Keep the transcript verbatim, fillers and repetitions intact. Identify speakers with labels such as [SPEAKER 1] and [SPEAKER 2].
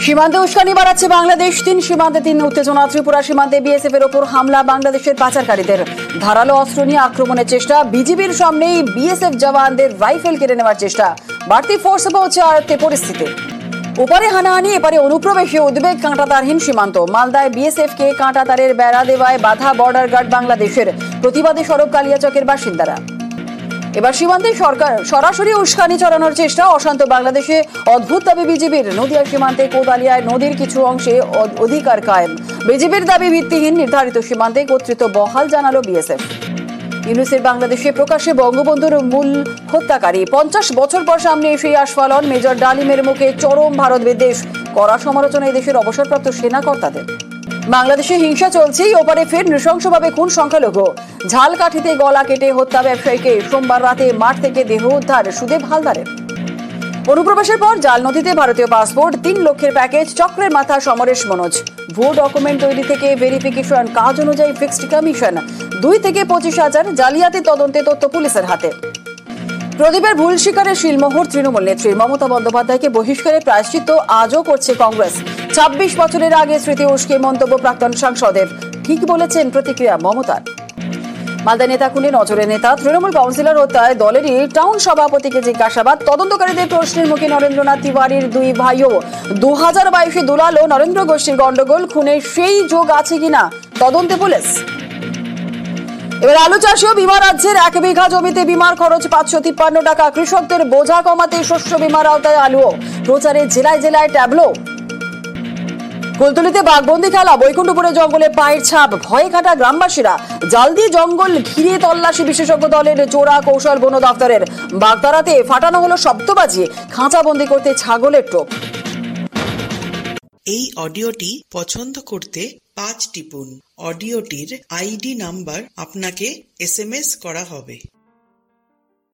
[SPEAKER 1] সীমান্তে উস্কানি বাড়াচ্ছে বাংলাদেশ। তিন সীমান্তে তিন উত্তেজনা। ত্রিপুরা সীমান্তে বিএসএফ এর ওপর হামলা বাংলাদেশের পাচারকারীদের। ধারালো অস্ত্র নিয়ে আক্রমণের চেষ্টা। বিজিবির সামনেই বিএসএফ জওয়ানদের রাইফেল কেড়ে নেওয়ার চেষ্টা। বাড়তি ফোর্সে পৌঁছে আয়ত্তে পরিস্থিতি। ওপারে হানাহানি, এপারে অনুপ্রবেশে উদ্বেগ কাঁটাতারহীন সীমান্ত। মালদায় বিএসএফ কে কাঁটাতারের বেড়া দেওয়ায় বাধা বর্ডার গার্ড বাংলাদেশের। প্রতিবাদে সরব কালিয়াচকের বাসিন্দারা। এবার সীমান্তে সরকার সরাসরি উস্কানি চালানোর চেষ্টা। অশান্ত বাংলাদেশে অদ্ভুত দাবি বিজিবির। নদিয়া সীমান্তে কোদালিয়ায় নদীর কিছু অংশে অধিকার কায়েম। বিজিবির দাবি ভিত্তিহীন। নির্ধারিত সীমান্তে কর্তৃত্ব বহাল, জানালো বিএসএফ। ইউনুসের বাংলাদেশে প্রকাশ্যে বঙ্গবন্ধুর মূল হত্যাকারী। পঞ্চাশ বছর পর সামনে এসে আস্ফালন। মেজর ডালিমের মুখে চরম ভারত বিদ্বেষ। কড়া সমালোচনা এই দেশের অবসরপ্রাপ্ত সেনা কর্তাদের। বাংলাদেশে হিংসা চলছেই, ওপারে ফের নৃশংসভাবে খুন সংখ্যালঘু। ঝালকাঠিতে গলা কেটে হত্যা ব্যবসায়ীকে। সোমবার রাতে মাঠ থেকে দেহ উদ্ধার সুদেব হালদারের। অনুপ্রবেশের পর জাল নথিতে ভারতীয় পাসপোর্ট। তিন লক্ষের প্যাকেজ। চক্রের মাথা সমরেশ মনোজ। ভুয়ো ডকুমেন্ট তৈরি থেকে ভেরিফিকেশন। কাজ অনুযায়ী ফিক্সড কমিশন। দুই থেকে পঁচিশ হাজার। জালিয়াতি তদন্তে তথ্য পুলিশের হাতে। প্রদীপের ভুল স্বীকারের শিলমোহর তৃণমূল নেত্রীর। মমতা বন্দ্যোপাধ্যায়কে বহিষ্কারের প্রায়শ্চিত্ত আজও করছে কংগ্রেস। ছাব্বিশ বছরের আগে স্মৃতি উস্কে মন্তব্য প্রাক্তন সাংসদের। ঠিক বলেছেন প্রতিক্রিয়া মমতার। মালদা নেতা খুনে নজরে নেতা। তৃণমূল কাউন্সিলর হত্যায় দলেরই টাউন সভাপতিকে জিজ্ঞাসাবাদ। তদন্তকারীদের প্রশ্নের মুখে নরেন্দ্রনাথ তিওয়ারির দুই ভাইও। দু হাজার বাইশে দুলালো নরেন্দ্র গোষ্ঠীর গন্ডগোল। খুনে সেই যোগ আছে কিনা তদন্তে পুলিশ। এবার আলু চাষেও বিমা রাজ্যের। এক বিঘা জমিতে বিমার খরচ পাঁচশো তিপ্পান্ন টাকা। কৃষকদের বোঝা কমাতে শস্য বিমার আওতায় আলুও। প্রচারে জেলায় জেলায় ট্যাবলো। কুলতলিতে বাঘবন্দি খেলা। বৈকুণ্ঠপুরে জঙ্গলে পায়ের ছাপ। ভয়ে কাটা গ্রামবাসীরা। জাল দিয়ে জঙ্গল ঘিরে তল্লাশি বিশেষজ্ঞ দলের। চোরা কৌশল বন দপ্তরের। বাগদারাতে ফাটানো হলো শব্দবাজি। খাঁচাবন্দি করতে ছাগলের টোপ।
[SPEAKER 2] এই অডিওটি পছন্দ করতে পাঁচ টিপুন। অডিওটির আইডি নাম্বার আপনাকে এস এম এস করা হবে।